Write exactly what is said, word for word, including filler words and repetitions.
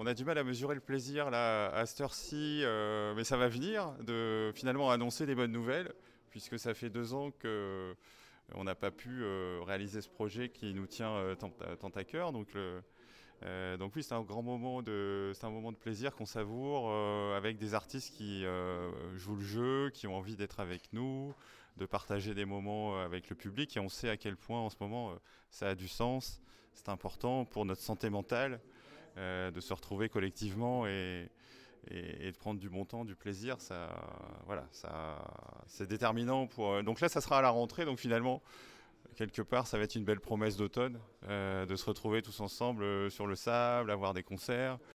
on a du mal à mesurer le plaisir là à cette heure-ci, euh, mais ça va venir de finalement annoncer des bonnes nouvelles, puisque ça fait deux ans que on n'a pas pu euh, réaliser ce projet qui nous tient euh, tant, tant à cœur. Donc, le, euh, donc oui, c'est un grand moment de, c'est un moment de plaisir qu'on savoure euh, avec des artistes qui euh, jouent le jeu, qui ont envie d'être avec nous, de partager des moments avec le public. Et on sait à quel point en ce moment euh, ça a du sens. C'est important pour notre santé mentale euh, de se retrouver collectivement et, et, et de prendre du bon temps, du plaisir. Ça, voilà, ça, c'est déterminant pour. Donc là, ça sera à la rentrée. Donc finalement, quelque part, ça va être une belle promesse d'automne, euh, de se retrouver tous ensemble euh, sur le sable, avoir des concerts.